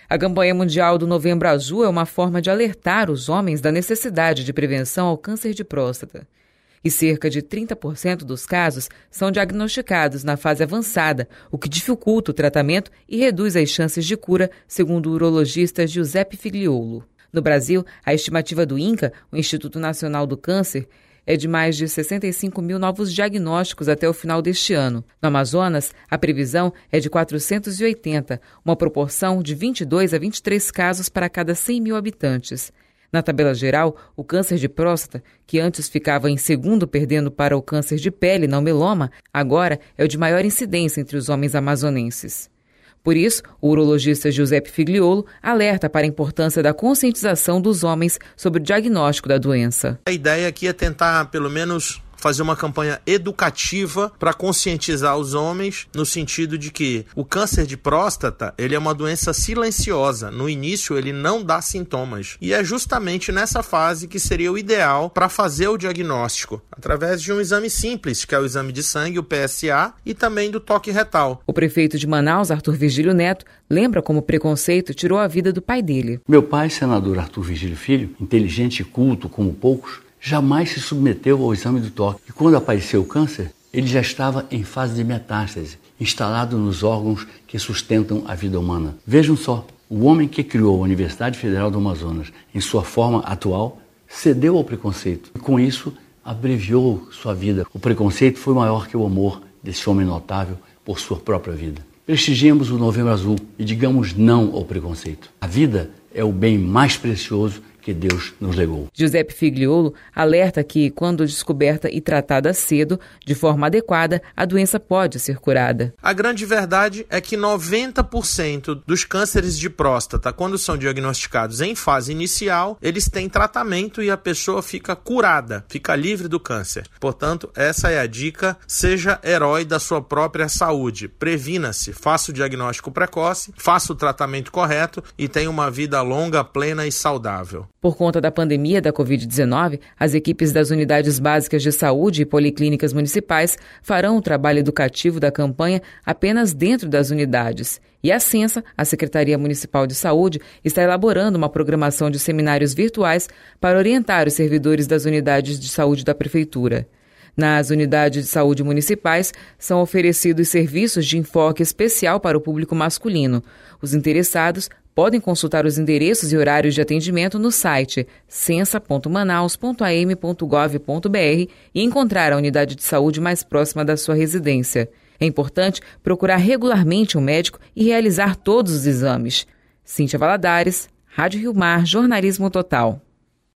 A campanha mundial do Novembro Azul é uma forma de alertar os homens da necessidade de prevenção ao câncer de próstata. E cerca de 30% dos casos são diagnosticados na fase avançada, o que dificulta o tratamento e reduz as chances de cura, segundo o urologista Giuseppe Figliuolo. No Brasil, a estimativa do INCA, o Instituto Nacional do Câncer, é de mais de 65 mil novos diagnósticos até o final deste ano. No Amazonas, a previsão é de 480, uma proporção de 22 a 23 casos para cada 100 mil habitantes. Na tabela geral, o câncer de próstata, que antes ficava em segundo perdendo para o câncer de pele, não meloma, agora é o de maior incidência entre os homens amazonenses. Por isso, o urologista Giuseppe Figliuolo alerta para a importância da conscientização dos homens sobre o diagnóstico da doença. A ideia aqui é tentar, pelo menos, fazer uma campanha educativa para conscientizar os homens no sentido de que o câncer de próstata ele é uma doença silenciosa. No início ele não dá sintomas e é justamente nessa fase que seria o ideal para fazer o diagnóstico através de um exame simples, que é o exame de sangue, o PSA, e também do toque retal. O prefeito de Manaus, Arthur Virgílio Neto, lembra como o preconceito tirou a vida do pai dele. Meu pai, senador Arthur Virgílio Filho, inteligente e culto como poucos, jamais se submeteu ao exame do toque. E quando apareceu o câncer, ele já estava em fase de metástase, instalado nos órgãos que sustentam a vida humana. Vejam só, o homem que criou a Universidade Federal do Amazonas em sua forma atual cedeu ao preconceito e com isso abreviou sua vida. O preconceito foi maior que o amor desse homem notável por sua própria vida. Prestigiemos o Novembro Azul e digamos não ao preconceito. A vida é o bem mais precioso que Deus nos legou. Giuseppe Figliuolo alerta que, quando descoberta e tratada cedo, de forma adequada, a doença pode ser curada. A grande verdade é que 90% dos cânceres de próstata, quando são diagnosticados em fase inicial, eles têm tratamento e a pessoa fica curada, fica livre do câncer. Portanto, essa é a dica: seja herói da sua própria saúde. Previna-se, faça o diagnóstico precoce, faça o tratamento correto e tenha uma vida longa, plena e saudável. Por conta da pandemia da Covid-19, as equipes das unidades básicas de saúde e policlínicas municipais farão o trabalho educativo da campanha apenas dentro das unidades. E a Censa, a Secretaria Municipal de Saúde, está elaborando uma programação de seminários virtuais para orientar os servidores das unidades de saúde da Prefeitura. Nas unidades de saúde municipais, são oferecidos serviços de enfoque especial para o público masculino. Os interessados podem consultar os endereços e horários de atendimento no site censa.manaus.am.gov.br e encontrar a unidade de saúde mais próxima da sua residência. É importante procurar regularmente um médico e realizar todos os exames. Cíntia Valadares, Rádio Rio Mar, Jornalismo Total.